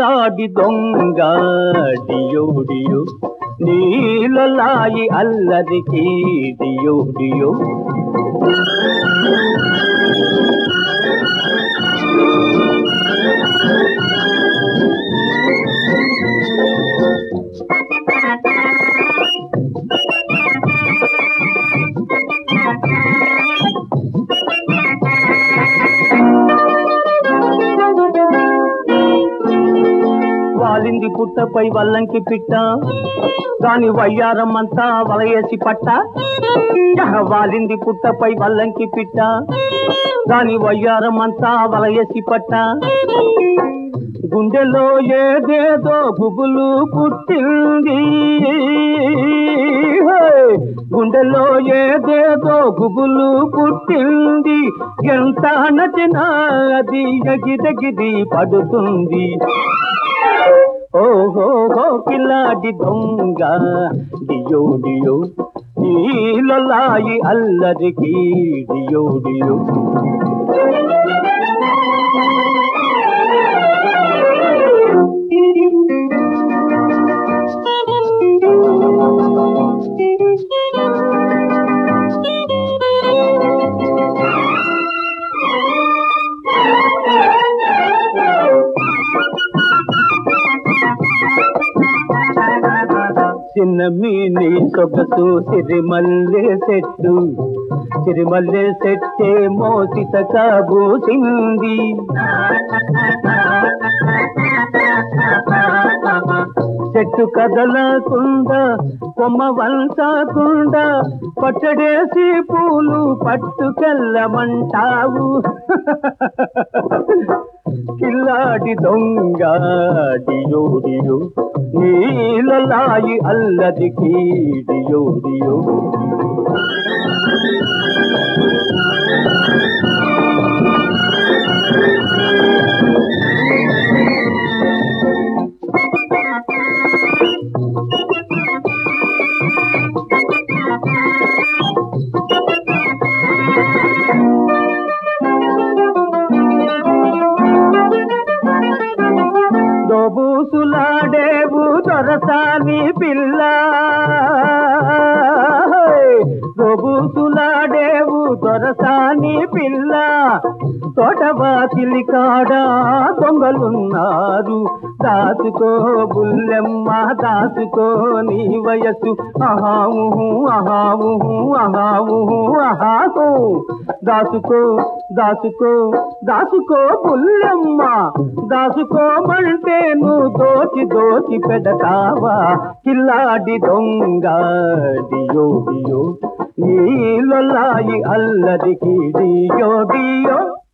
కిల్లాడి దొంగ డియో డియో నీలలాయి అల్లరికి డియో డియో వాలింది పుట్టపై వల్లంకి పిట్ట దాని వయ్యారం అంతా వలయేసి పట్ట వాలింది పుట్టపై వల్లంకి పిట్ట దాని వయ్యారం అంతా వలయేసి పట్ట గుండెలో ఏదేదో గుబులు పుట్టింది గుండెలో ఏదేదో గుబులు పుట్టింది ఎంత నచ్చినా అది ఎగిరెగిరి పడుతుంది ఓహో కిలాడి దొంగ డియో డియో నీలలాయి అల్లరికి డియో డియో చిన్న మీని సొగసు సిరిమల్లె చెట్టే మోసిత కాబూసింది చెట్టు కదలకుండా కొమ్మ వంచకుండా పచ్చడేసి పూలు పట్టుకెళ్ళమంటావు కిల్లాడి దొంగ డియో డియో నీలలాయి అల్లరికి డియో డియో దోబూసులాడేవు దొరసాని పిల్ల దోబూసులాడేవు దొరసాని పిల్ల తోటవాతిలి కాడా దొంగలున్నారు దాచుకో బుల్లెమ్మ దాచుకో నీ వయసు అహావు అహావు అహావు అహాకు దాచుకో దాచుకో దాచుకో బుల్లెమ్మ దాచుకోమంటే నువ్వు దోచి దోచి పెడతావా కిల్లాడి దొంగ డియో డియో నీలలాయి అల్లరికి డియో డియో